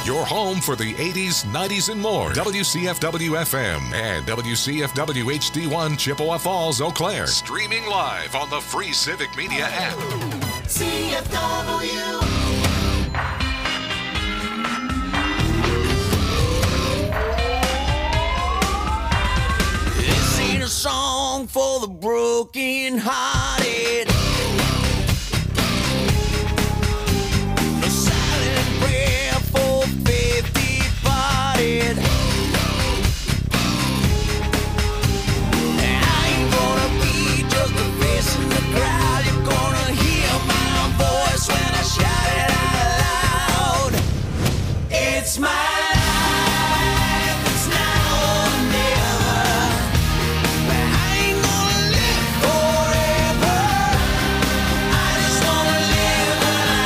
Your home for the 80s, 90s, and more. WCFW-FM and WCFW HD1 Chippewa Falls, Eau Claire. Streaming live on the free Civic Media app. CFW. This ain't a song for the broken-hearted. A silent prayer for faith departed. I ain't gonna be just a face in the crowd. You're gonna hear my voice when I shout it out loud. It's my life, it's now or never. I ain't gonna live forever. I just wanna live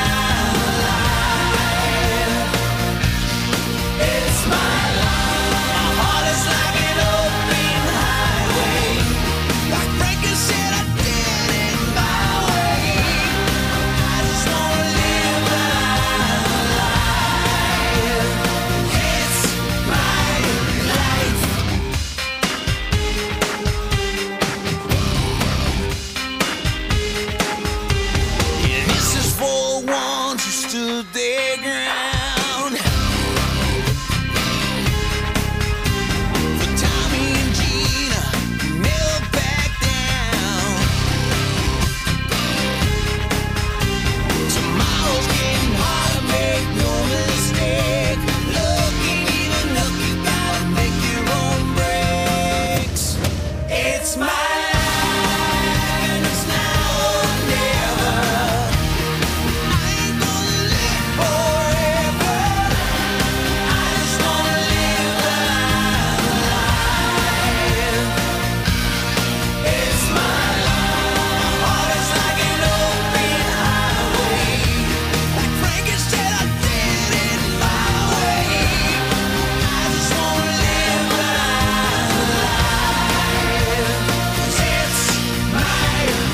alive. It's my life. My heart is like an open highway. Like Frankie said, I did it my way. I just wanna live alive. It's my life. Yeah, this is for ones who stood their ground. For Tommy and Gina, who never back down. Tomorrow's getting harder, make no mistake. Looking even look, you gotta make your own breaks. It's my life, and it's now or never. I ain't gonna live forever. I just wanna live alive. It's my life. My heart is like an open highway. Like Frankie said, I did it my way. I just wanna live alive. 'Cause it's my life.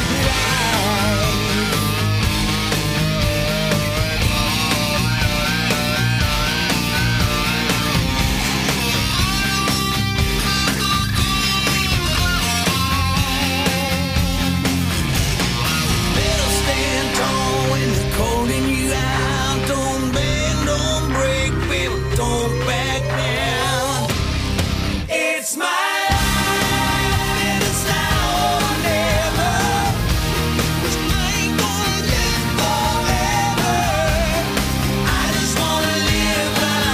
Better stand tall when they're calling you out. Don't bend, don't break, baby, don't back down. It's my life, and it's now or never. 'Cause I ain't gonna live forever. I just wanna live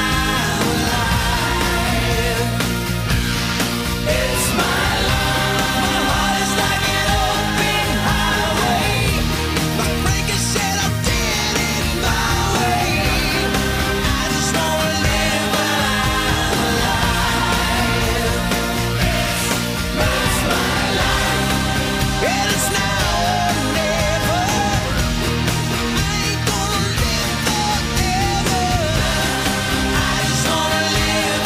alive. It's my life. My heart is like an open highway. Like Frankie said, I did it my way. I just wanna live alive. It's my life, and it's now or never. I ain't gonna live forever. I just wanna live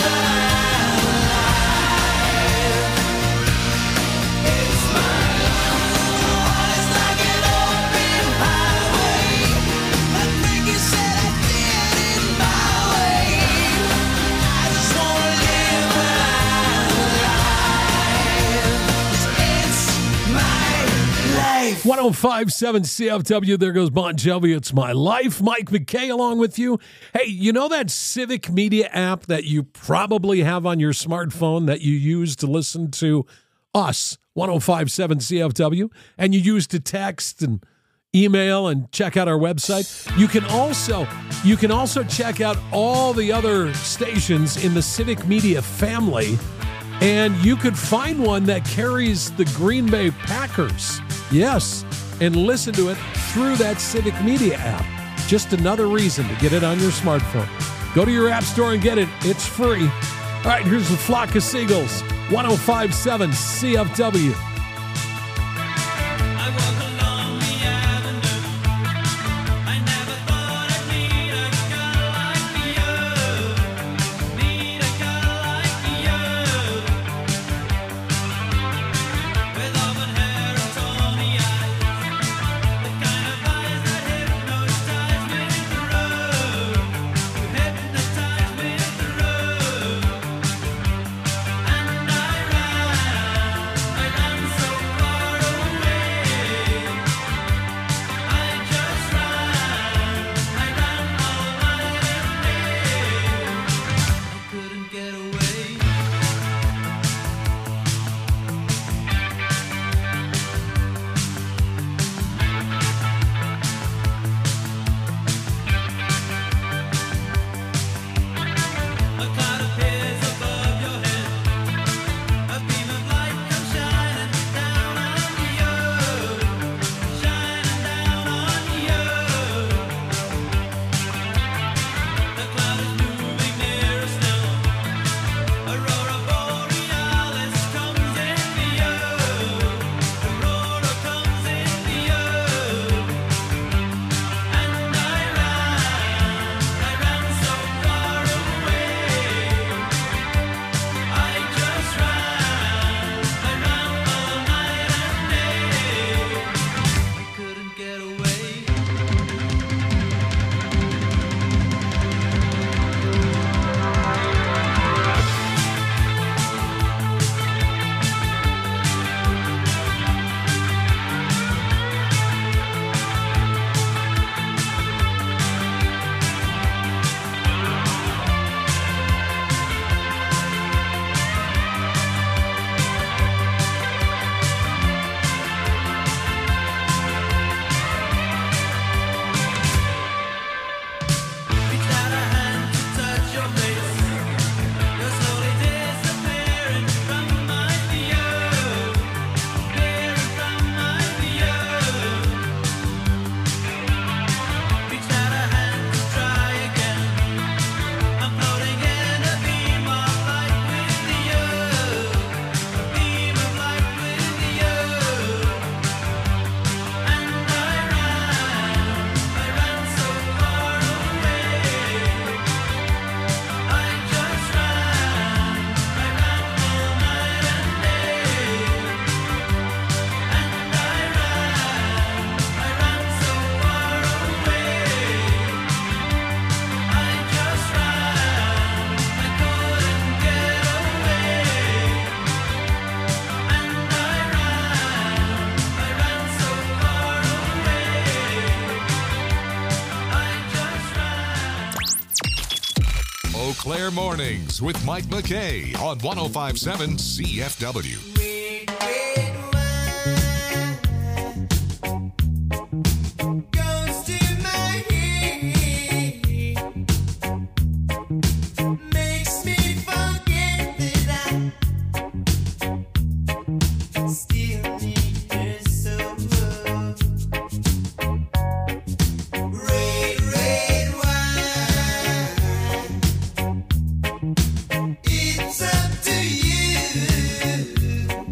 alive. It's my life. My heart is like an open highway. Like Frankie said, I did it my way. I just wanna live alive. It's my life. 1057 CFW, there goes Bon Jovi, It's My Life. Mike McKay along with you. Hey, you know that Civic Media app that you probably have on your smartphone that you use to listen to us, 1057 CFW, and you use to text and email and check out our website? You can also check out all the other stations in the Civic Media family, and you could find one that carries the Green Bay Packers. Yes, and listen to it through that Civic Media app. Just another reason to get it on your smartphone. Go to your app store and get it. It's free. All right, here's the Flock of Seagulls, 1057 CFW. I walk along the avenue. I never thought I'd meet a girl like you. Meet a girl like you. With auburn hair and tawny eyes. The kind of eyes that hypnotize me through. You hypnotize Eau Claire Mornings with Mike McKay on 105.7 CFW. It's up to you.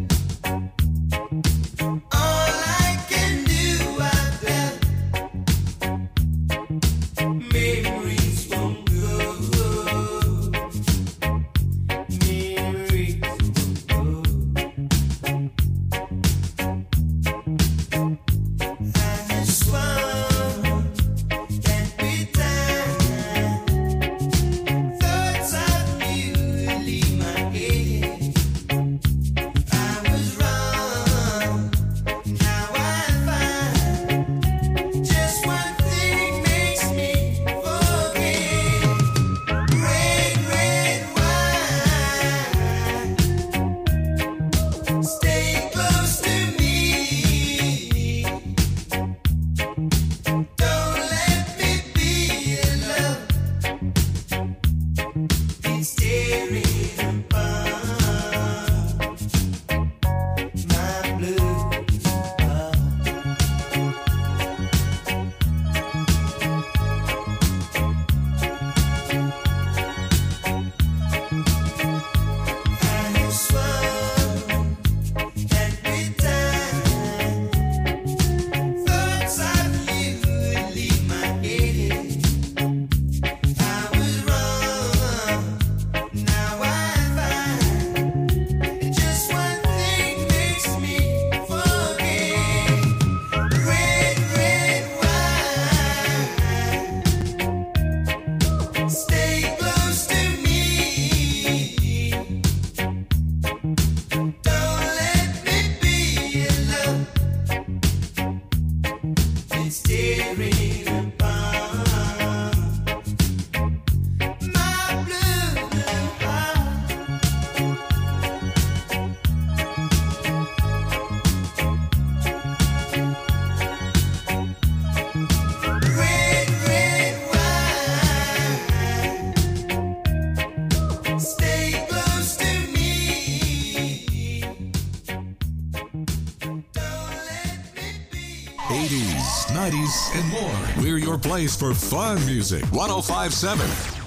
and more. We're your place for fun music. 105.7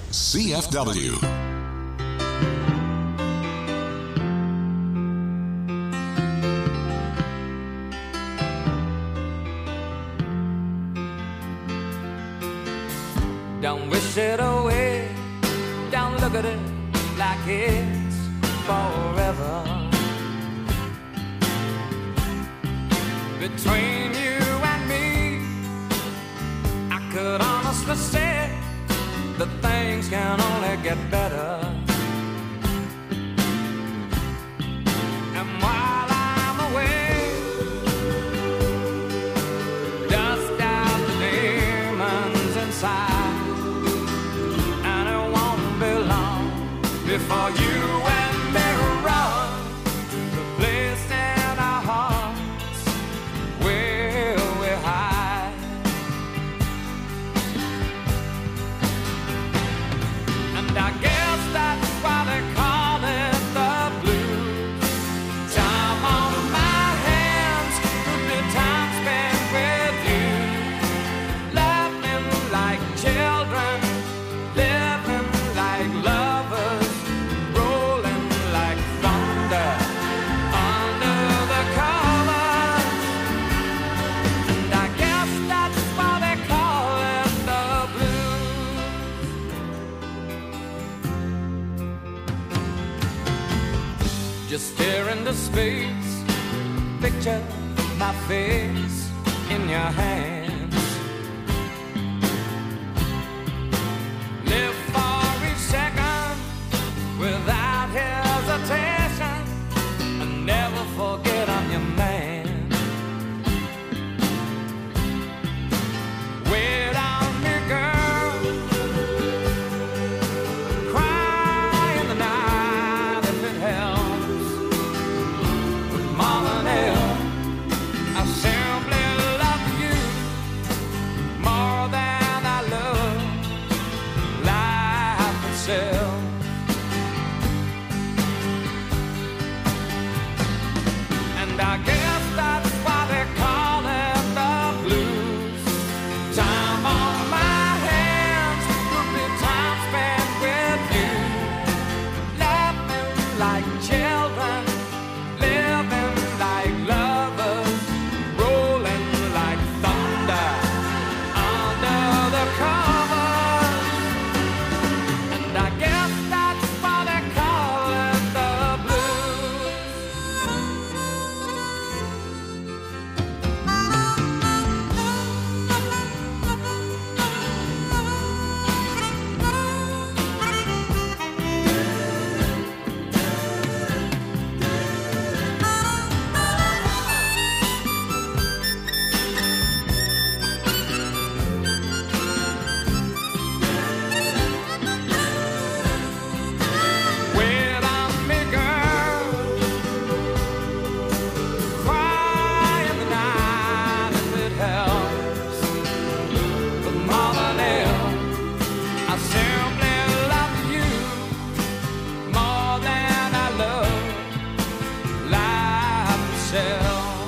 CFW. Don't wish it away, don't look at it like it's forever. Between you and me, I could honestly say that things can only get better. And while I'm away, dust out the demons inside. Before you and me run to the place in our hearts where we hide. And I guess that's why they call it the blues. Time on my hands could be time spent with you, laughing like children, living like lovers. Just stare into space, picture my face in your hands. Live for each second without hesitation, and never forget I'm your man. Wait on me, girl, myself. And I guess that's why they call it the blues. Time on my hands could be time spent with you, laughing like children, living like lovers, rolling like thunder under the covers. And I guess that's why they call it the blues. Wait on me, girl. Cry in the night if it helps. But more than ever, I simply love you more than I love life itself.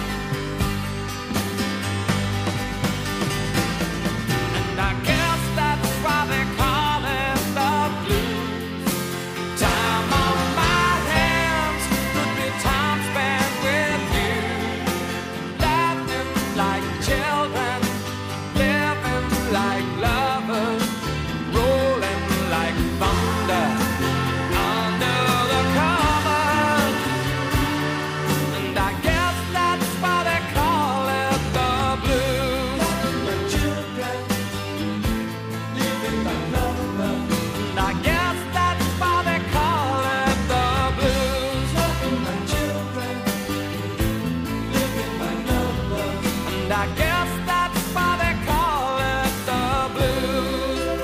And I guess that's why they call it the blues. Time on my hands could be time spent with you, laughing like children, living like lovers, rolling like thunder under the covers. And I guess that's why they call it the blues. My children, living like lovers. And I guess that's why they call it the blues. My children, living like lovers. And I guess that's why they call it the blues.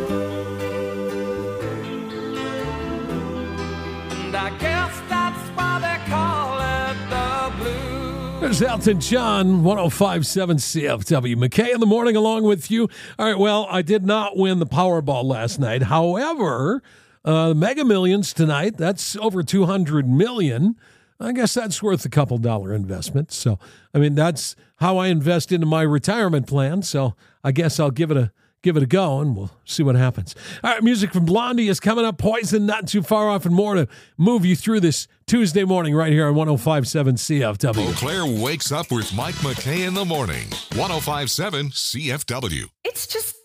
And I guess that's why they call it the blues. There's Elton John, 105.7 CFW. McKay in the morning along with you. All right, well, I did not win the Powerball last night. However, Mega Millions tonight, that's over $200 million. I guess that's worth a couple dollar investment. So, I mean, that's how I invest into my retirement plan. So I guess I'll give it a go, and we'll see what happens. All right, music from Blondie is coming up. Poison, not too far off, and more to move you through this Tuesday morning right here on 105.7 CFW. Eau Claire wakes up with Mike McKay in the morning. 105.7 CFW. It's just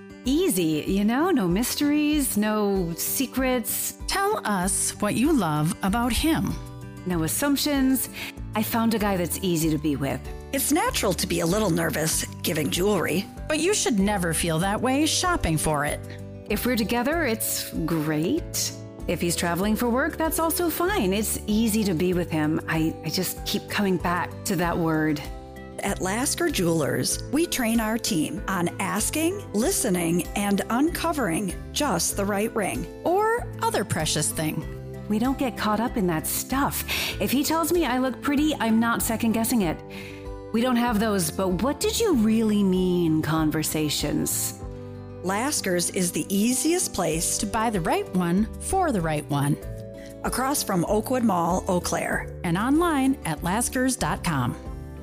easy, you know? No mysteries, no secrets, Tell us what you love about him. no assumptions. I found a guy that's easy to be with. It's natural to be a little nervous giving jewelry. But you should never feel that way shopping for it. If we're together, it's great. If he's traveling for work, that's also fine. It's easy to be with him. I just keep coming back to that word. At Lasker Jewelers, we train our team on asking, listening, and uncovering just the right ring. Or other precious thing. We don't get caught up in that stuff. If he tells me I look pretty, I'm not second guessing it. We don't have those, but what did you really mean conversations. Lasker's is the easiest place To buy the right one for the right one. across from Oakwood Mall, Eau Claire. And online at laskers.com.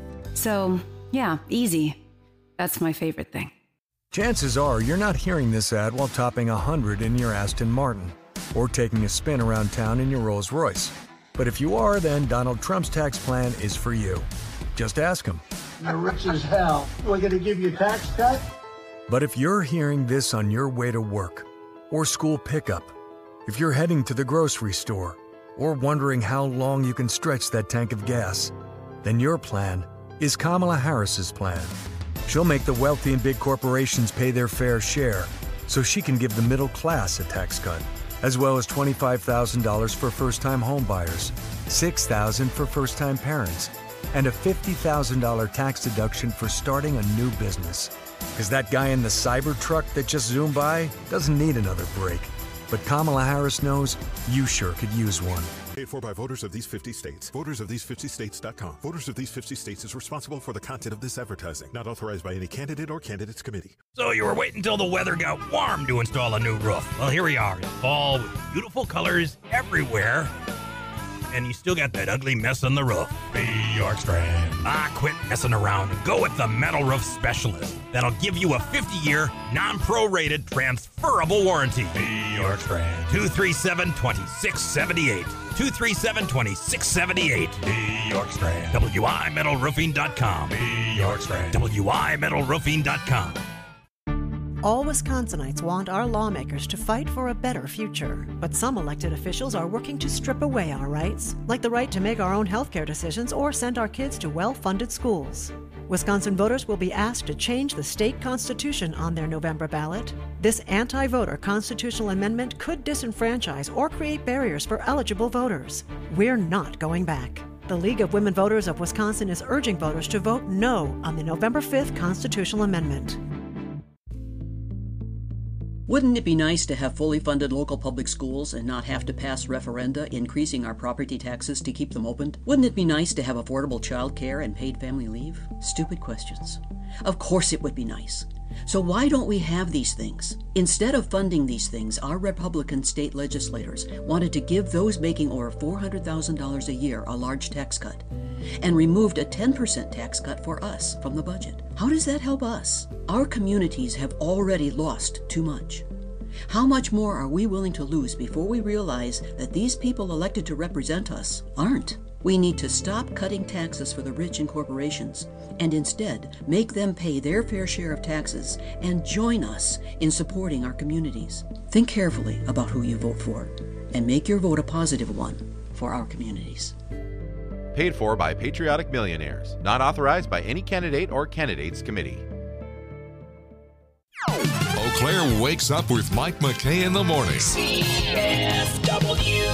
So, yeah, easy. That's my favorite thing. Chances are you're not hearing this ad while topping 100 in your Aston Martin or taking a spin around town in your Rolls Royce. But if you are, then Donald Trump's tax plan is for you. Just ask him. You're rich as hell. We're going to give you a tax cut? But if you're hearing this on your way to work or school pickup, if you're heading to the grocery store or wondering how long you can stretch that tank of gas, then your plan is Kamala Harris's plan. She'll make the wealthy and big corporations pay their fair share so she can give the middle class a tax cut, as well as $25,000 for first-time homebuyers, $6,000 for first-time parents, and a $50,000 tax deduction for starting a new business. Because that guy in the Cybertruck that just zoomed by doesn't need another break. But Kamala Harris knows you sure could use one. Paid for by voters of these 50 states. VotersOfThese50States.com. Voters of These 50 States is responsible for the content of this advertising. Not authorized by any candidate or candidates committee. So you were waiting until the weather got warm to install a new roof. Well, here we are in fall with beautiful colors everywhere. And you still got that ugly mess on the roof. Be York Strand. Quit messing around and go with the Metal Roof Specialist. That'll give you a 50-year, non-prorated, transferable warranty. Be York Strand. 237-2678. 237-2678. Be York Strand. WIMetalRoofing.com. Be York Strand. WIMetalRoofing.com. All Wisconsinites want our lawmakers to fight for a better future. But some elected officials are working to strip away our rights, like the right to make our own healthcare decisions or send our kids to well-funded schools. Wisconsin voters will be asked to change the state constitution on their November ballot. This anti-voter constitutional amendment could disenfranchise or create barriers for eligible voters. We're not going back. The League of Women Voters of Wisconsin is urging voters to vote no on the November 5th constitutional amendment. Wouldn't it be nice to have fully funded local public schools and not have to pass referenda increasing our property taxes to keep them open? Wouldn't it be nice to have affordable child care and paid family leave? Stupid questions. Of course it would be nice. So why don't we have these things? Instead of funding these things, our Republican state legislators wanted to give those making over $400,000 a year a large tax cut and removed a 10% tax cut for us from the budget. How does that help us? Our communities have already lost too much. How much more are we willing to lose before we realize that these people elected to represent us aren't? We need to stop cutting taxes for the rich and corporations and instead make them pay their fair share of taxes and join us in supporting our communities. Think carefully about who you vote for and make your vote a positive one for our communities. Paid for by Patriotic Millionaires. Not authorized by any candidate or candidates committee. Eau Claire wakes up with Mike McKay in the morning. CFW.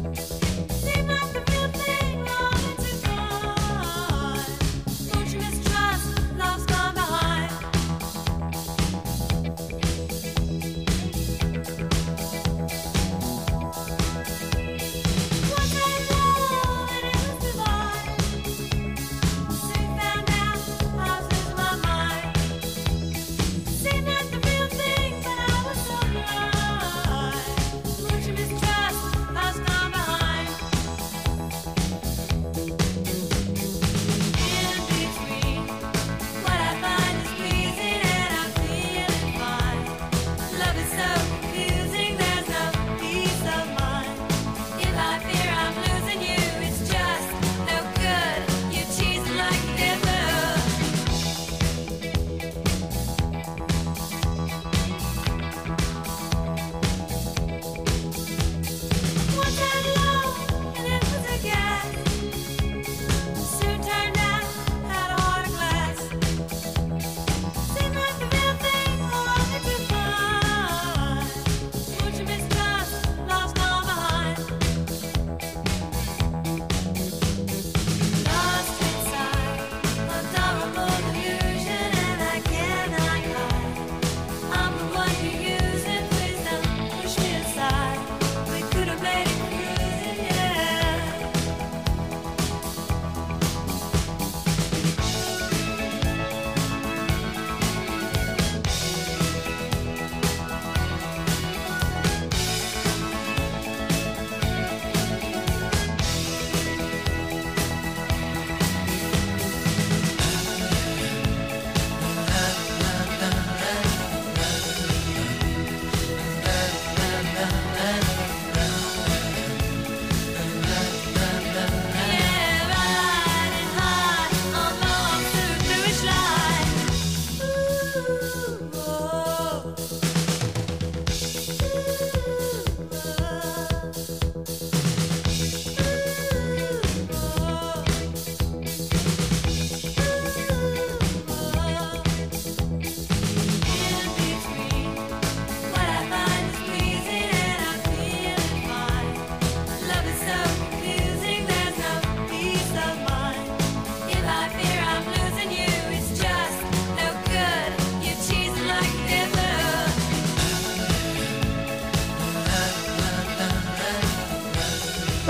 Don't you miss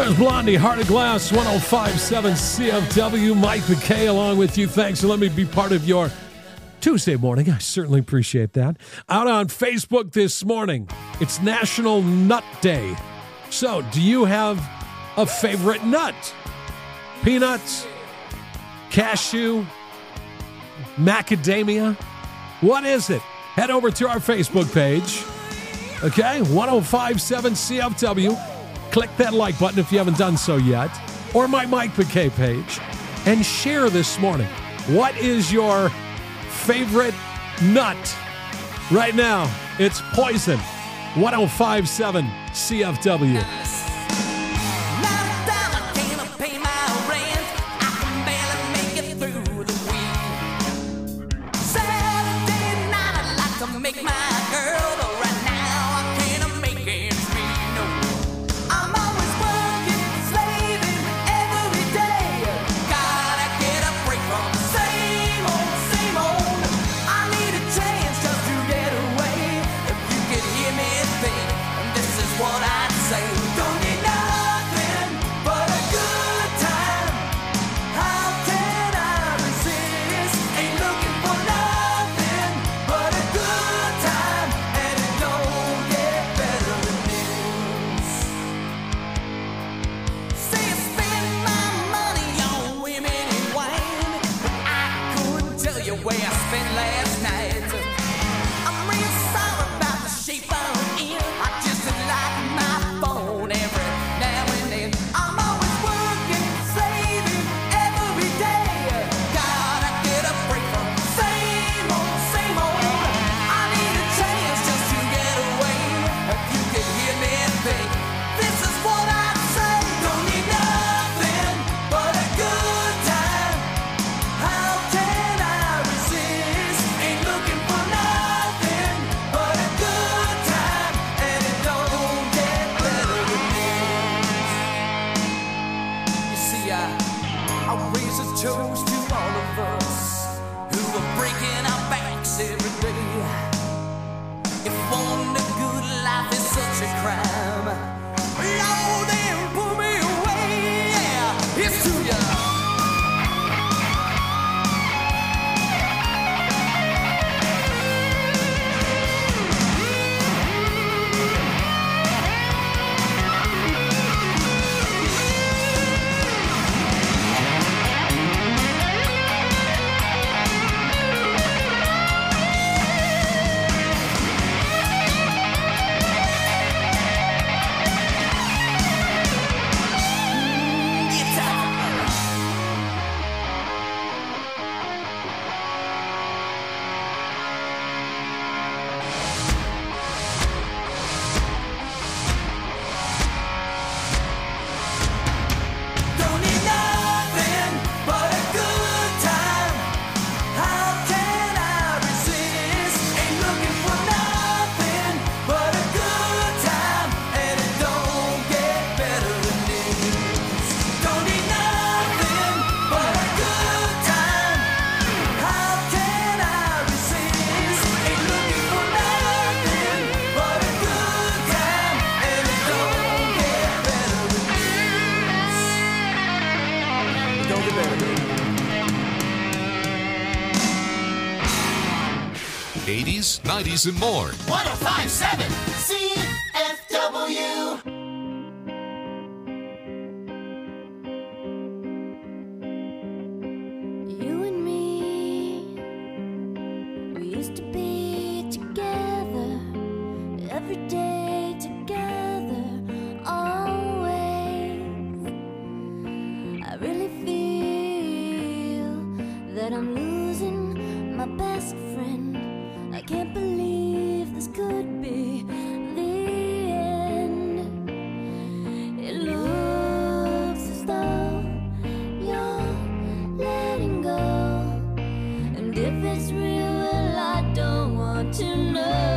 There's Blondie, Heart of Glass, 105.7 CFW. Mike McKay along with you. Thanks for letting me be part of your Tuesday morning. I certainly appreciate that. Out on Facebook this morning, it's National Nut Day. So, do you have a favorite nut? Peanuts? Cashew? Macadamia? What is it? Head over to our Facebook page. Okay, 105.7 CFW. Click that like button if you haven't done so yet. Or my Mike McKay page. And share this morning. What is your favorite nut? Right now, it's Poison. 105.7 CFW. '80s, '90s, and more. 105.7 CFW. You and me, we used to be together, every day together, always. I really feel that I'm losing my best friend. I can't believe this could be the end. It looks as though you're letting go, and if it's real, well, I don't want to know.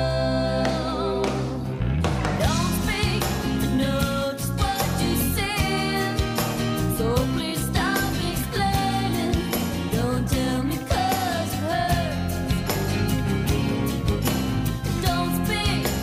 Don't speak to know just what you said, so please stop explaining. Don't tell me 'cause it hurts. Don't speak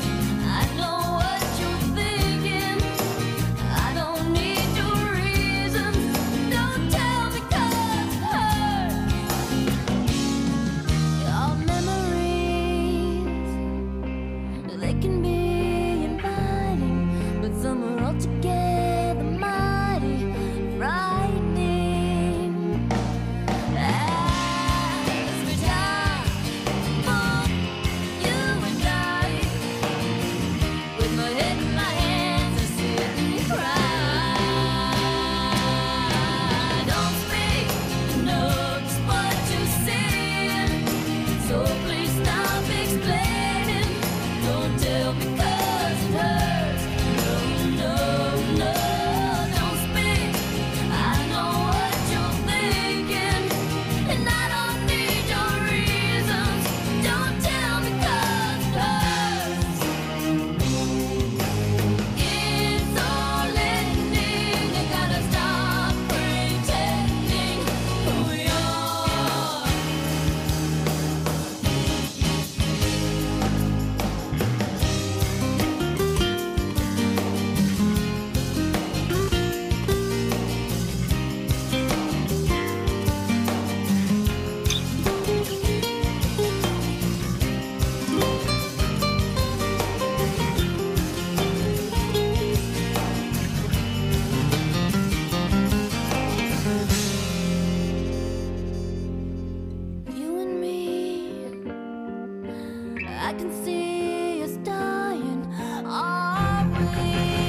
can see us dying, are we?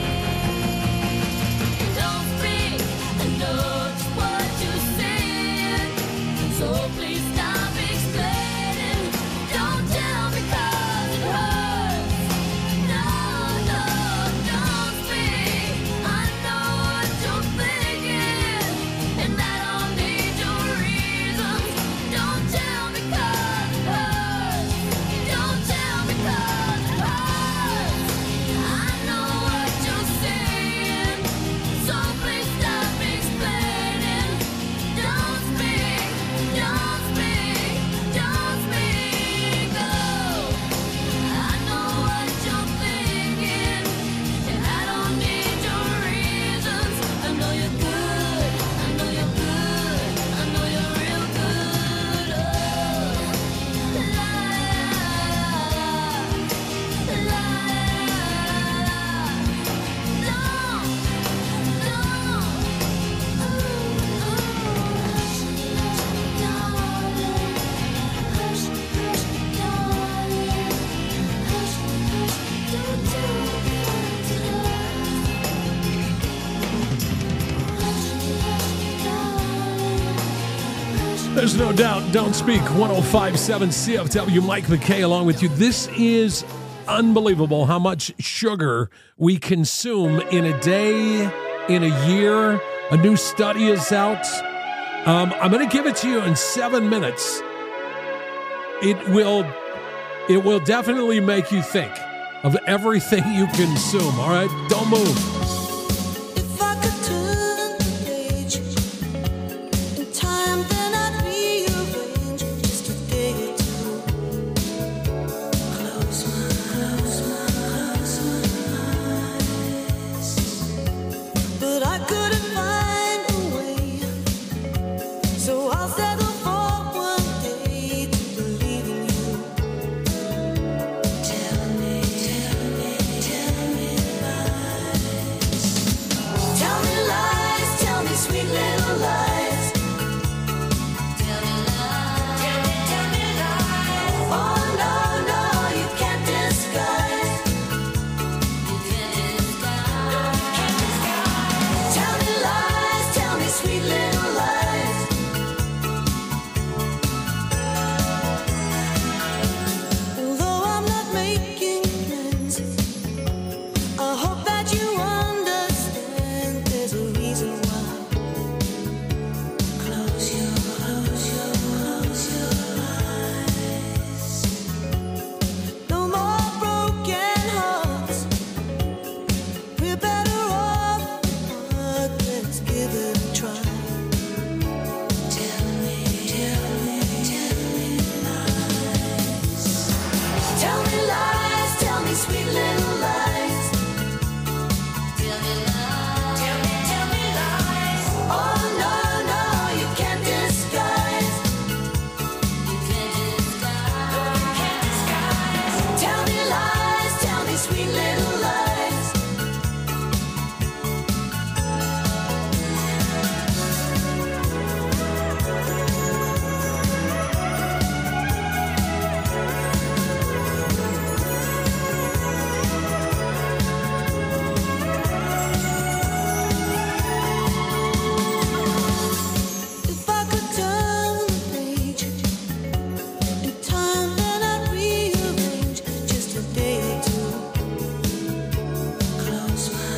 Don't speak, I know just what you're saying, so please stop explaining. Don't tell me 'cause it hurts. No, no, don't speak. I know what you're thinking, and I don't need your reasons. Don't tell me 'cause it hurts. Don't tell me 'cause it hurts. I know what you're saying, so please stop explaining. Don't speak, don't speak, don't speak. Oh, I know what you're thinking, and I don't need your reasons. I know you're good, I know you're good, I know you're real good. Oh, la la There's no doubt. Don't speak. 105.7 CFW. Mike McKay along with you. This is unbelievable how much sugar we consume in a day, in a year. A new study is out. I'm going to give it to you in 7 minutes. It will definitely make you think of everything you consume. All right, don't move. If I could turn the page in time, then I'd rearrange just a day or two. Close my eyes, but I couldn't find a way, so I'll settle for one day to believe in you. Tell me lies, tell me sweet little lies. Tell me lies. Oh no, no, you can't disguise. Tell me lies, tell me sweet little lies. Although I'm not making plans, I hope that you understand there's a reason why. Close your eyes. No more broken hearts. We're better off apart. Let's give it a try. Tell me lies. Tell me lies, tell me sweet little lies. Tell me lies. Oh no, no, you can't disguise. Tell me lies, tell me sweet little lies. If I could turn the page in time, then I'd rearrange just a day or two. Close my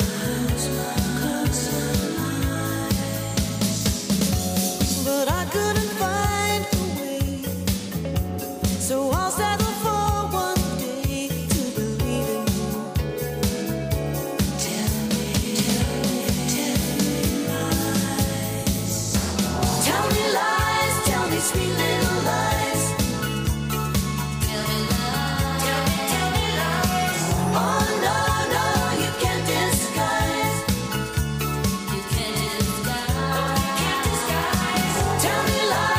eyes, but I couldn't find a way, so I'll settle for one day to believe in you. Tell me lies. Tell me lies, tell me sweet little lies. Tell me lies. Oh no, no, you can't disguise. Tell me lies.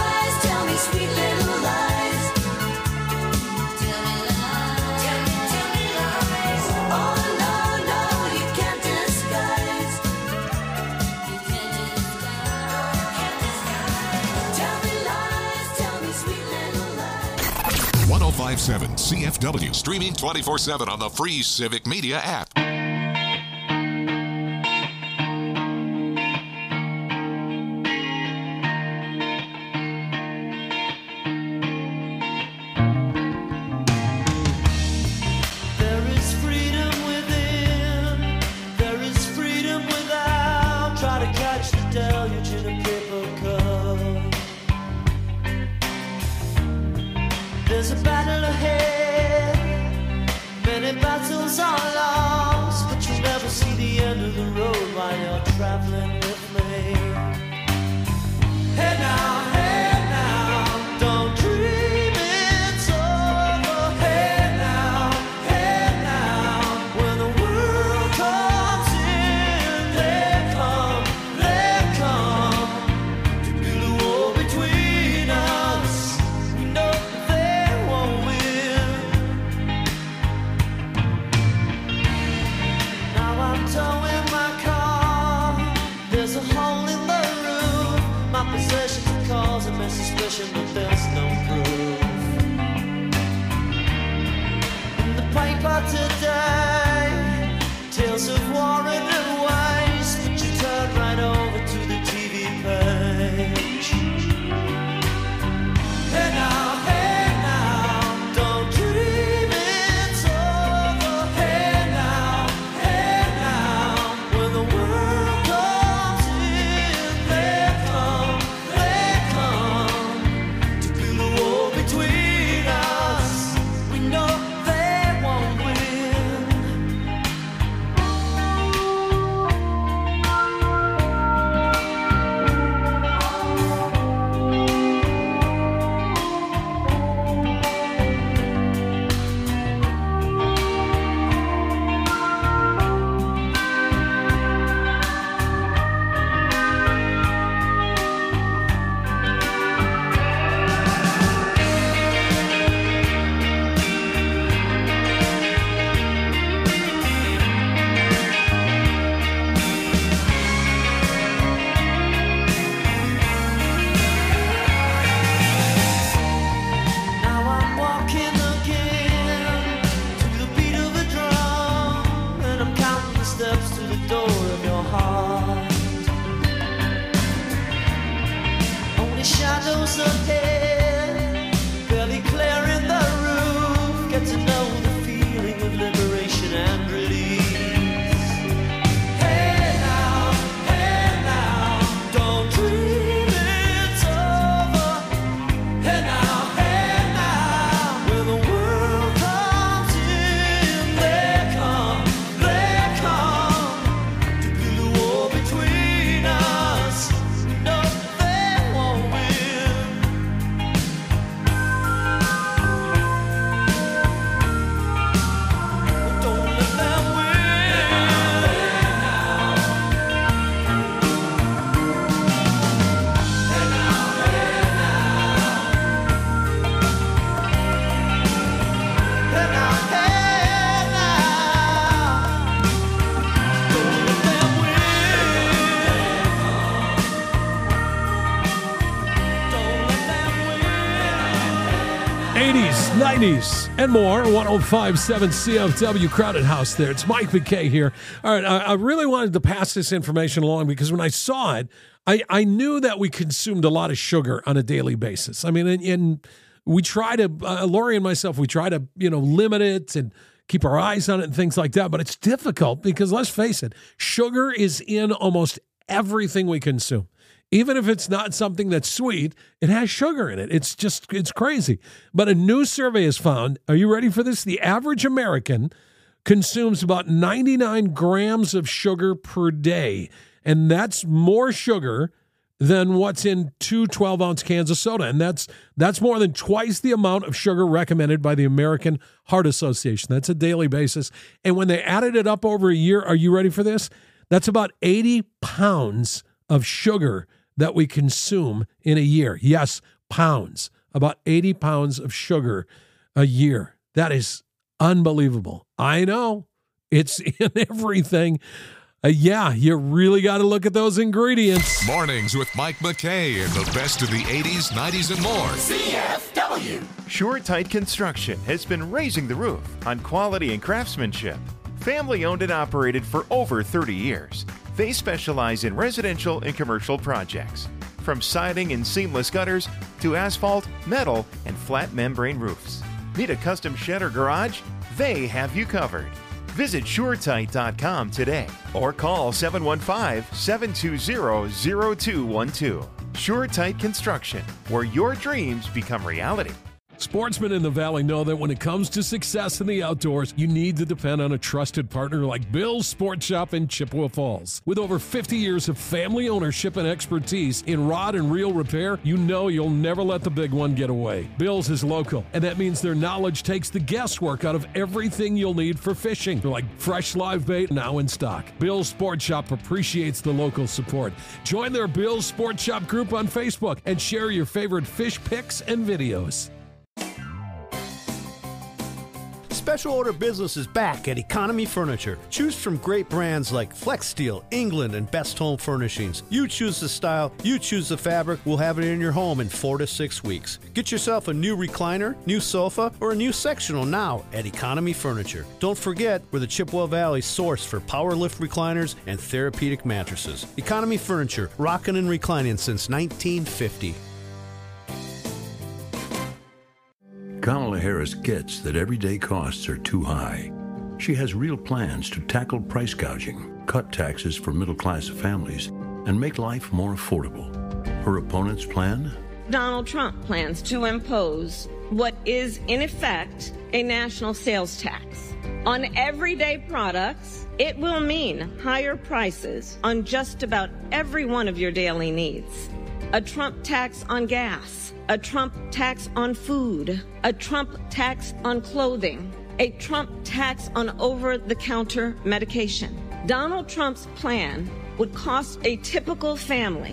1057 CFW. Streaming 24/7 on the free Civic Media app. There is freedom within, there is freedom without. Try to catch the deluge in a paper cup. There's a battle ahead, many battles are lost, but you'll never see the end of the road while you're traveling with me. Hey now, don't dream it's over. Hey now, when the world comes in, they come to build a wall between us. We know they won't win. Now I'm towing my car. There's a hole in the roof. My possessions are causing me suspicion, but there's no proof. In the paper today, tales of war and waste, but you turn right over to the TV page. Hey now, don't dream it's over. Hey now, when the world comes in, they come to build a wall between us. We know they won't win. Now I'm walking again to the beat of a drum, and I'm counting the steps to the door of your heart. Only shadows ahead, barely clearing the roof. Get to know the feeling of liberation and release. Hey now, don't dream it's over. Hey now, when the world comes in, they come to build a wall between us. No, they won't win. Don't let them win. Don't let them win. Don't let them win. 80s, 90s, and more. 1057 CFW Crowded House there. It's Mike McKay here. All right, I really wanted to pass this information along because when I saw it, I knew that we consumed a lot of sugar on a daily basis. I mean, and we try to, Lori and myself, we try to, limit it and keep our eyes on it and things like that. But it's difficult because let's face it, sugar is in almost everything we consume. Even if it's not something that's sweet, it has sugar in it. It's crazy. But a new survey has found, are you ready for this? The average American consumes about 99 grams of sugar per day. And that's more sugar than what's in two 12-ounce cans of soda. And that's more than twice the amount of sugar recommended by the American Heart Association. That's a daily basis. And when they added it up over a year, are you ready for this? That's about 80 pounds of sugar that we consume in a year. Yes, pounds. About 80 pounds of sugar a year. That is unbelievable. I know. It's in everything. Yeah, you really got to look at those ingredients. Mornings with Mike McKay and the best of the 80s, 90s, and more. CFW. SureTight Construction has been raising the roof on quality and craftsmanship. Family owned and operated for over 30 years. They specialize in residential and commercial projects. From siding and seamless gutters to asphalt, metal, and flat membrane roofs. Need a custom shed or garage? They have you covered. Visit SureTight.com today or call 715-720-0212. SureTight Construction, where your dreams become reality. Sportsmen in the Valley know that when it comes to success in the outdoors, you need to depend on a trusted partner like Bill's Sport Shop in Chippewa Falls. With over 50 years of family ownership and expertise in rod and reel repair, you know you'll never let the big one get away. Bill's is local, and that means their knowledge takes the guesswork out of everything you'll need for fishing, like fresh live bait now in stock. Bill's Sport Shop appreciates the local support. Join their Bill's Sport Shop group on Facebook and share your favorite fish pics and videos. Special order business is back at Economy Furniture. Choose from great brands like Flex Steel, England, and Best Home Furnishings. You choose the style, you choose the fabric, we'll have it in your home in 4 to 6 weeks. Get yourself a new recliner, new sofa, or a new sectional now at Economy Furniture. Don't forget, we're the Chippewa Valley source for power lift recliners and therapeutic mattresses. Economy Furniture, rocking and reclining since 1950. Kamala Harris gets that everyday costs are too high. She has real plans to tackle price gouging, cut taxes for middle-class families, and make life more affordable. Her opponent's plan? Donald Trump plans to impose what is, in effect, a national sales tax. On everyday products, it will mean higher prices on just about every one of your daily needs. A Trump tax on gas, a Trump tax on food, a Trump tax on clothing, a Trump tax on over-the-counter medication. Donald Trump's plan would cost a typical family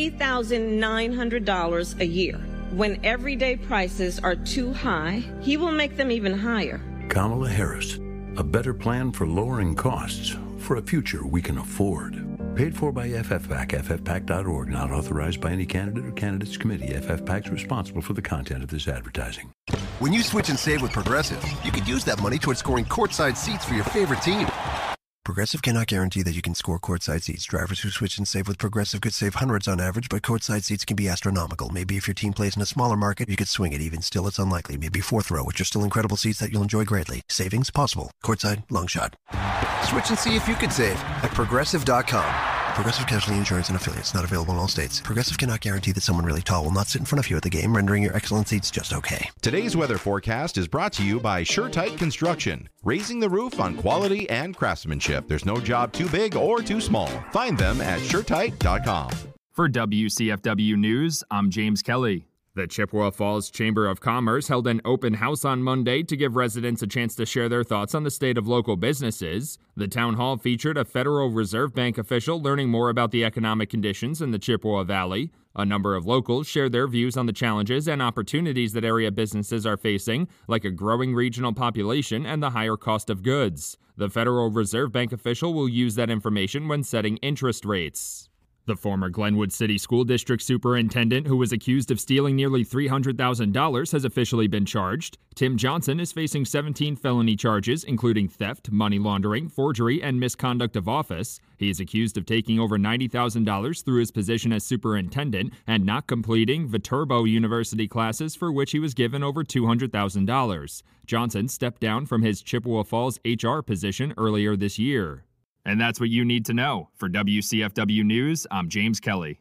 $3,900 a year. When everyday prices are too high, he will make them even higher. Kamala Harris, a better plan for lowering costs for a future we can afford. Paid for by FFPAC, ffpac.org, not authorized by any candidate or candidates committee. FFPAC's responsible for the content of this advertising. When you switch and save with Progressive, you could use that money towards scoring courtside seats for your favorite team. Progressive cannot guarantee that you can score courtside seats. Drivers who switch and save with Progressive could save hundreds on average, but courtside seats can be astronomical. Maybe if your team plays in a smaller market, you could swing it. Even still, it's unlikely. Maybe fourth row, which are still incredible seats that you'll enjoy greatly. Savings possible. Courtside, long shot. Switch and see if you could save at Progressive.com. Progressive Casualty Insurance and Affiliates. Not available in all states. Progressive cannot guarantee that someone really tall will not sit in front of you at the game, rendering your excellent seats just okay. Today's weather forecast is brought to you by SureTight Construction, raising the roof on quality and craftsmanship. There's no job too big or too small. Find them at SureTight.com. For WCFW News, I'm James Kelly. The Chippewa Falls Chamber of Commerce held an open house on Monday to give residents a chance to share their thoughts on the state of local businesses. The town hall featured a Federal Reserve Bank official learning more about the economic conditions in the Chippewa Valley. A number of locals shared their views on the challenges and opportunities that area businesses are facing, like a growing regional population and the higher cost of goods. The Federal Reserve Bank official will use that information when setting interest rates. The former Glenwood City School District superintendent, who was accused of stealing nearly $300,000, has officially been charged. Tim Johnson is facing 17 felony charges, including theft, money laundering, forgery, and misconduct of office. He is accused of taking over $90,000 through his position as superintendent and not completing Viterbo University classes, for which he was given over $200,000. Johnson stepped down from his Chippewa Falls HR position earlier this year. And that's what you need to know. For WCFW News, I'm James Kelly.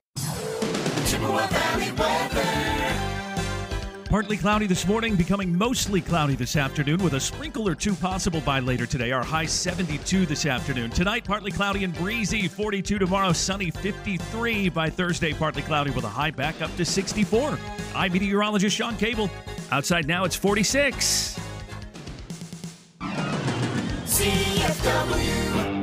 Chippewa Valley weather. Partly cloudy this morning, becoming mostly cloudy this afternoon with a sprinkle or two possible by later today. Our high 72 this afternoon. Tonight, partly cloudy and breezy, 42 tomorrow, sunny 53. By Thursday, partly cloudy with a high back up to 64. I'm meteorologist Sean Cable. Outside now, it's 46. CFW.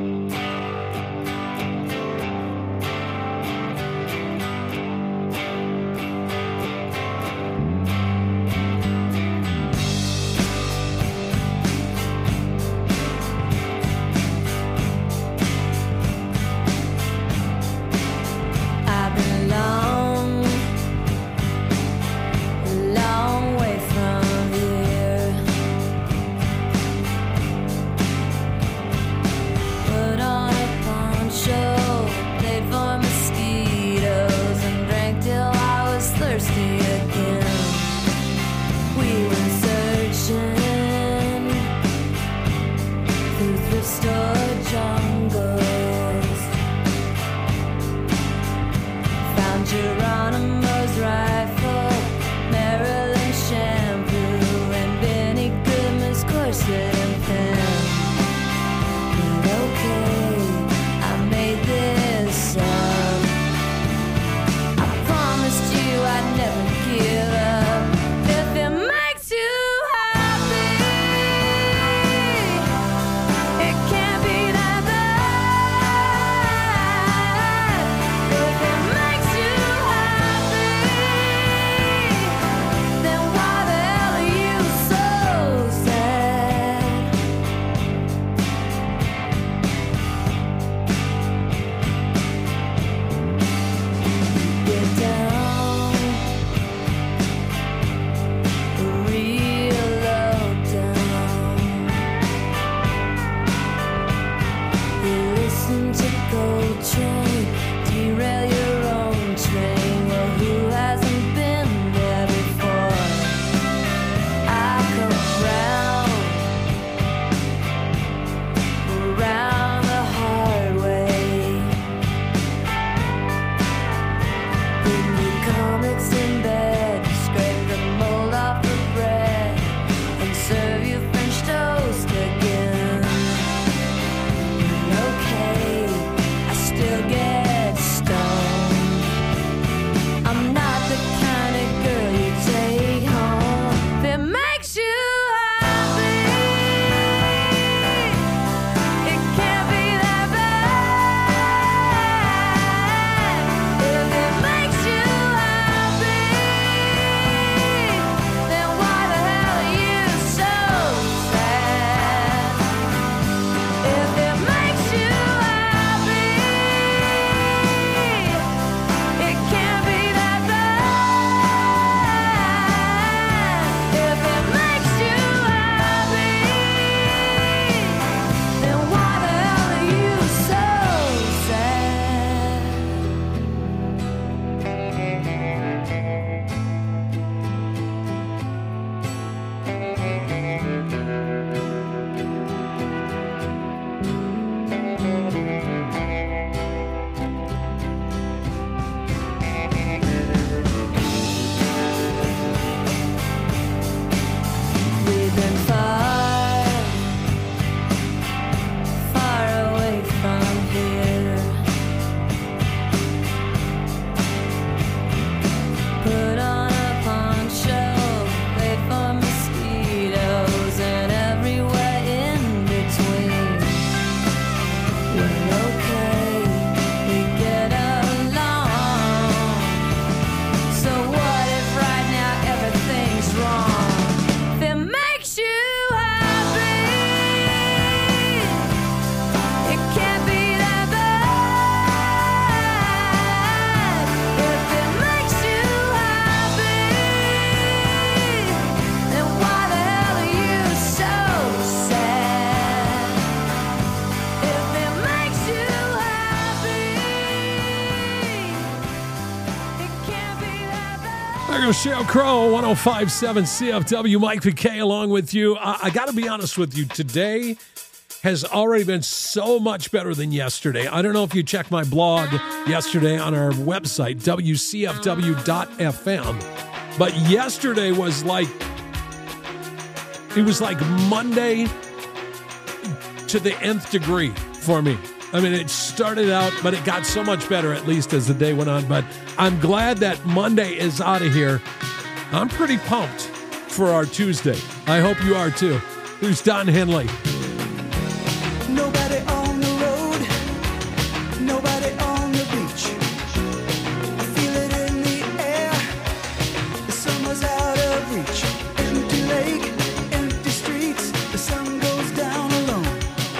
There goes Sheryl Crow, 105.7 CFW. Mike McKay along with you. I got to be honest with you. Today has already been so much better than yesterday. I don't know if you checked my blog yesterday on our website, WCFW.FM. But yesterday was like, it was like Monday to the nth degree for me. I mean, it started out, but it got so much better, at least as the day went on. But I'm glad that Monday is out of here. I'm pretty pumped for our Tuesday. I hope you are too. Here's Don Henley. Nobody on the road, nobody on the beach. I feel it in the air, the summer's out of reach. Empty lake, empty streets, the sun goes down alone.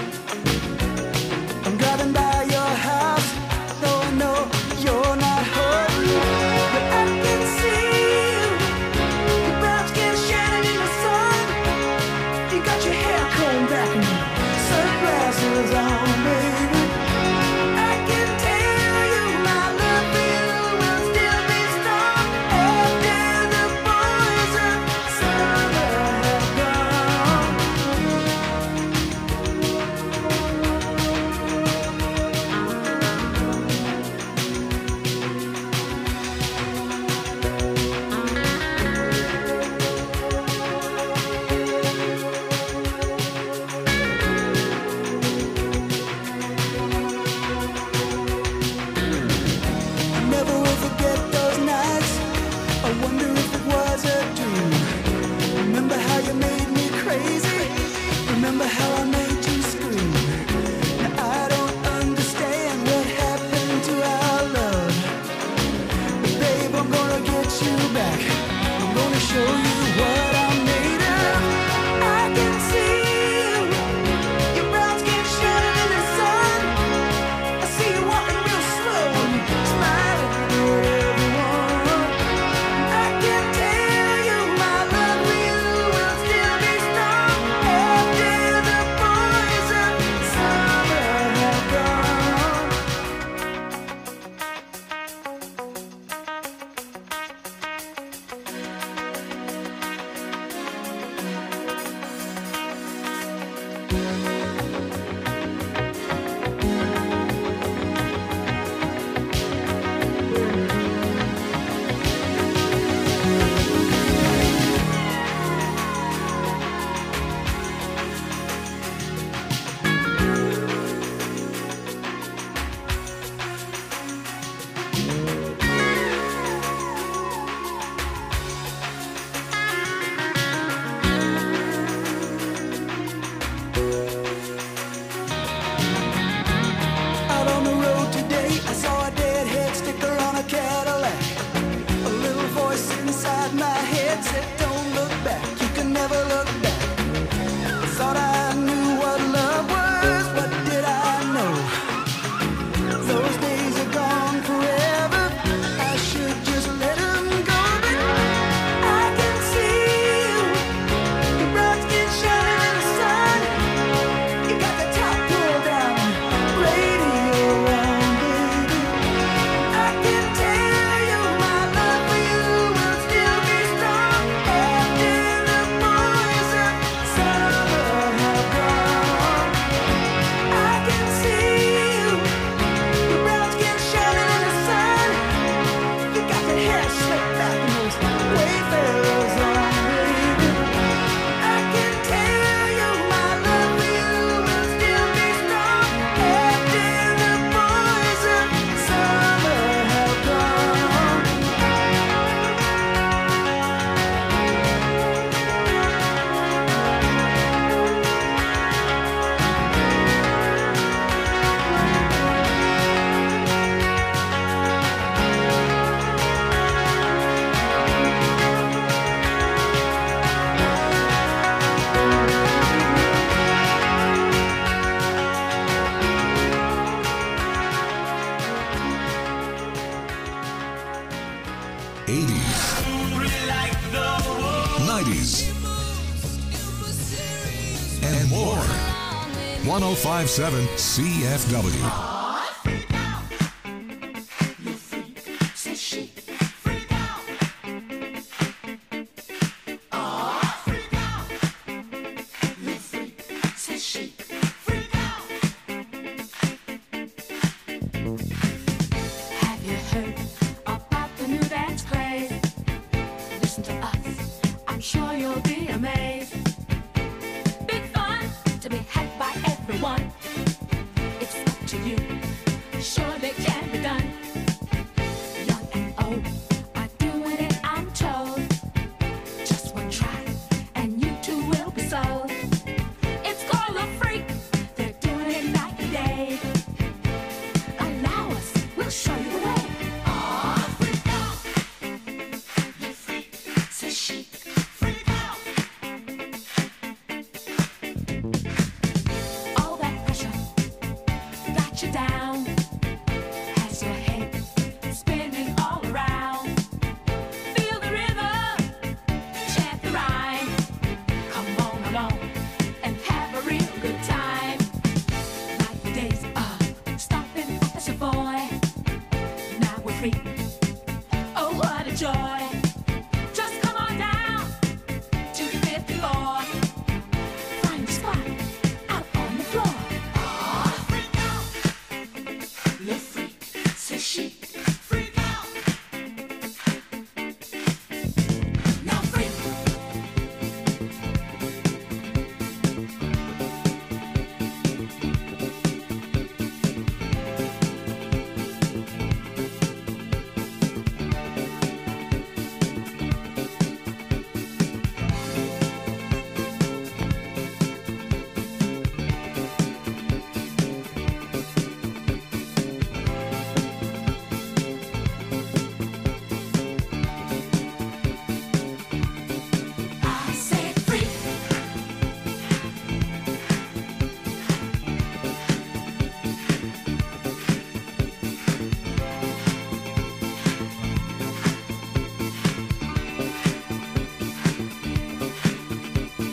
I'm driving by your house, though I know you're not home. But I can see you, your brown skin shining in the sun. You got your hair combed back and sunglasses on, baby. I can tell you my love for you will still be strong after the boys of summer have gone. I never will forget those nights. I wonder if it was a dream. Remember how you made me crazy? Remember how I made you scream? Now I don't understand what happened to our love. But babe, I'm gonna get you back. I'm gonna show you what I'm made of. I can see you, your brown skin shining in the sun. I see you walking real slow and smiling at everyone. I can tell you my love for you will still be strong after the boys of summer have gone. Out on the road today, I saw a deadhead sticker on a Cadillac. A little voice inside my head said, don't look back, you can never look back. I thought I knew what love was, what did I know? Those days are gone forever, I should just let them go. But I can see you, your brown skin shining in the sun. You got the top pulled down, radio on, baby. I can tell you my love for you will still be strong after the boys of summer have gone. I can see you, your brown skin shining in the sun. You got the hair slicked back and those wayfarers on, baby. I can tell you my love for you will still be strong after the boys of summer have gone. And more. 105.7 CFW.